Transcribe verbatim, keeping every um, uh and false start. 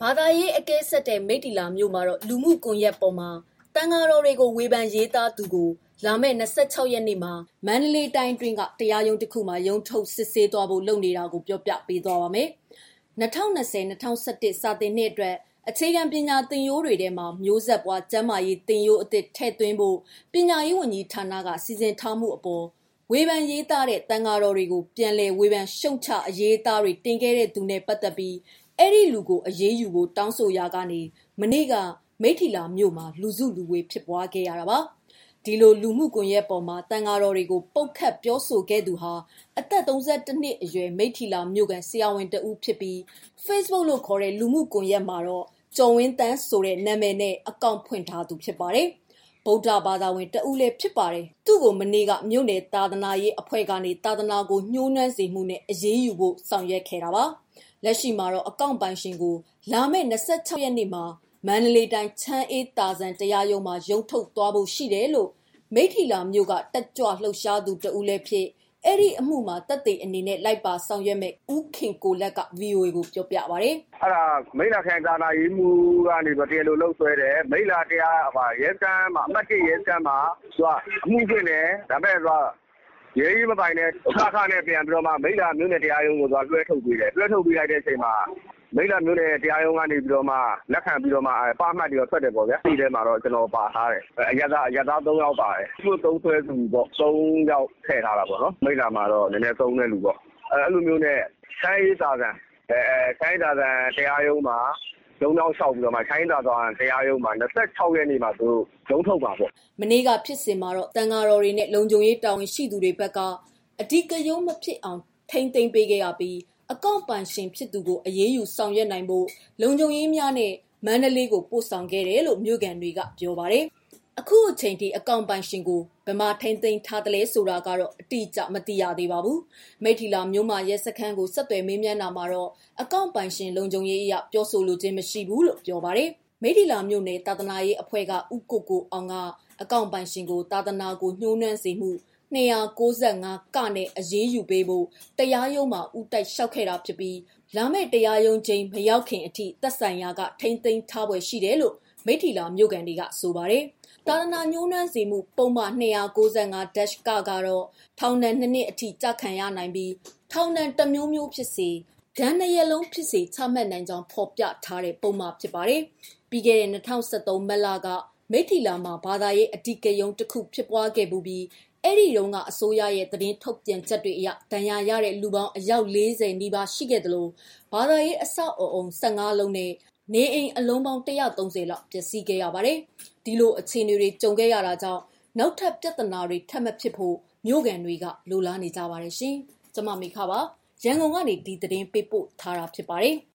ဘာသာရေးအကဲဆက်တဲ့မိတ္တီလာမြို့မှာတော့လူမှုကွန်ရက်ပေါ်မှာတန်ဃာတော်တွေကိုဝေဖန်ရေးသားသူကိုလာမယ့်၂၆ရက်နေ့မှာမန္တလေးတိုင်းတွင်းကတရားရုံးတစ်ခုမှာရုံးထုတ်စစ်ဆေးသွားဖို့လုပ်နေတာကိုပြောပြပေးသွားပါမယ်။၂၀၂၀-၂၀၁၁စာသင်နှစ်အတွက်အခြေခံပညာသင်ရိုးတွေထဲမှာမျိုးဆက်ပွားကျန်းမာရေးသင်ရိုးအသစ်ထည့်သွင်းဖို့ပညာရေးဝန်ကြီးဌာနကစီစဉ်ထားမှုအပေါ်ဝေဖန်ရေးသားတဲ့တန်ဃာတော်တွေကိုပြန်လည်ဝေဖန်ရှုံချအရေးသားတွေတင်ခဲ့တဲ့သူနဲ့ပတ်သက်ပြီးအဲ့ဒီလူကိုအရေးယူဖို့တောင်းဆိုရာကနေမနေ့ကမိထ္ထီလာမြို့မှာလူစုလူဝေးဖြစ်ပွားခဲ့ရတာပါ။ဒီလိုလူမှုကွန်ရက်ပေါ်မှာတန်ဃာတော်တွေကိုပုတ်ခတ်ပြောဆိုခဲ့သူဟာအသက်၃၁နှစ်အရွယ်မိထ္ထီလာမြို့ကန်ဆရာဝန်တဦးဖြစ်ပြီး Facebook လို့ခေါ်တဲ့လူမှုကွန်ရက်မှာတော့ကျော်ဝင်းတန်းဆိုတဲ့နာမည်နဲ့အကောင့်ဖွင့်ထားသူဖြစ်ပါတယ်။ဗုဒ္ဓဘာသာဝင်တဦးလည်းဖြစ်ပါတယ်။သူ့ကိုမနေ့ကမြို့နယ်သာသနာရေးအဖွဲ့ကနေသာသနာကိုညှိုးနှွမ်းစေမှုနဲ့အရေးယူဖို့ဆောင်ရွက်ခဲ့တာပါ။လက်ရှိမှာတော့အကောင့်ပိုင်ရှင်ကိုလာမယ့်၂၆ရက်နေ့မှာမန္တလေးတိုင်းချမ်းအေးသာဇံတရားရုံးမှာရုံးထုတ်သွားဖို့ရှိတယ်လို့မိထ္ထီလာမြို့ကတက်ကြွလှုပ်ရှားသူတဦးလည်းဖြစ်အဲ့ဒီအမှုမှာတက်တဲ့အနေနဲ့လိုက်ပါဆောင်ရွက်မဲ့ဦးခင်ကိုလက်က ဗီအိုအေ ကိုပြောပြပါတယ်။အဲ့ဒါမိလာခိုင်သာနာရေးမှုကနေတရားလိုလှုပ်ဆွဲတယ်မိလာတရားဟာရဲစန်းမှာအမှတ်၁ရဲစန်းမှာသူကအမှုဖြစ်နေဒါပေမဲ့သူကရေးကြီးမပိုင်နဲ့ခါခါနဲ့ပြန်ပြီးတော့မှမိလာမြို့နယ်တရားရုံးကိုသူကလွှဲထုတ်ပေးတယ်လွှဲထုတ်ပေးလိုက်တဲ့အချိန်မှာမိလာမျိုးနဲ့တရားရုံးကနေပြီးတော့မှလက်ခံပြီးတော့မှပါမှတ်ပြီးတော့ထွက်တယ်ပေါ့ဗျာဒီထဲမှာတော့ကျွန်တော်ပါထားတယ်အရသာအရသာ၃ယောက်ပါတယ်သူ့သုံးဆွဲသူပေါ့၃ယောက်ထည့်ထားတာပေါ့နော်မိလာမှာတော့နည်းနည်းသုံးတဲ့လူပေါ့အဲ့လိုမျိုးနဲ့ဆိုင်ရေးသာဇံအဲဆိုင်သာဇံတရားရုံးမှာရုံးတော့လျှောက်ပြီးတော့မှဆိုင်သာဇံတရားရုံးမှာ၂၆ရက်နေ့မှာသူရုံးထုတ်ပါပေါ့မနေ့ကဖြစ်စဉ်မှာတော့တန်ဃာတော်တွေနဲ့လုံခြုံရေးတာဝန်ရှိသူတွေဘက်ကအဓိကရုံးမဖြစ်အောင်ထိမ့်သိမ်းပေးခဲ့ရပြီးအကောင့်ပိုင်ရှင်ဖြစ်သူကိုအရေးယူဆောင်ရွက်နိုင်ဖို့လုံခြုံရေးများနဲ့မန္တလေးကိုပို့ဆောင်ခဲ့တယ်လို့မြို့ကန်တွေကပြောပါတယ်။အခုအချိန်ထိအကောင့်ပိုင်ရှင်ကိုဗမာထိန်သိမ်းထားတယ်ဆိုတာကတော့အတိအကျမသိရသေးပါဘူး။မိထ္ထီလာမြို့မှာရဲစခန်းကိုဆက်သွယ်မေးမြန်းတာမှာတော့အကောင့်ပိုင်ရှင်လုံခြုံရေးအရပြောဆိုလိုခြင်းမရှိဘူးလို့ပြောပါတယ်။မိထ္ထီလာမြို့နယ်သာသနာရေးအဖွဲ့ကဥကိုကိုအောင်ကအကောင့်ပိုင်ရှင်ကိုသာသနာကိုညှိုးနှွမ်းစေမှု၂၉၅ကနဲ့အရေးယူပေးဖို့တရားရုံးမှာဥတိုက်လျှောက်ခဲ့တာဖြစ်ပြီးလာမယ့်တရားရုံးချိန်မရောက်ခင်အထိသက်ဆိုင်ရာကထိမ့်သိမ်းထားပွဲရှိတယ်လို့မိထ္ထီလာမြို့ကန်တွေကဆိုပါတယ်။သာသနာညှိုးနှွမ်းစေမှုပုံမှန်၂၉၅-ကကတော့ထောင်ဒဏ်နှစ်နှစ်အထိကြခံရနိုင်ပြီးထောင်ဒဏ်တစ်မျိုးမျိုးဖြစ်စေဒဏ်နှစ်ရက်လုံးဖြစ်စေချမှတ်နိုင်ကြောင်းဖော်ပြထားတဲ့ပုံမှန်ဖြစ်ပါတယ်။ပြီးခဲ့တဲ့၂၀၁၃မတ်လကမိထ္ထီလာမှာဘာသာရေးအဓိကရုဏ်းတစ်ခုဖြစ်ပွားခဲ့ပြီးအဲ့ဒီတုန်းကအစိုးရရဲ့သတင်းထုတ်ပြန်ချက်တွေအရဒဏ်ရာရတဲ့လူပေါင်းအယောက်၄၀နီးပါးရှိခဲ့တယ်လို့ဘာသာရေးအဆောက်အအုံ၁၅လုံးနဲ့နေအိမ်အလုံးပေါင်း၁၃၀လောက်ပျက်စီးခဲ့ရပါတယ်။ဒီလိုအခြေအနေတွေကြုံခဲ့ရတာကြောင့်နောက်ထပ်ပြဿနာတွေထပ်မဖြစ်ဖို့မြို့ကန်တွေကလိုလားနေကြပါတယ်ရှင်။ကျွန်မမိခပါရန်ကုန်ကနေဒီသတင်းပေးပို့ထားတာဖြစ်ပါတယ်။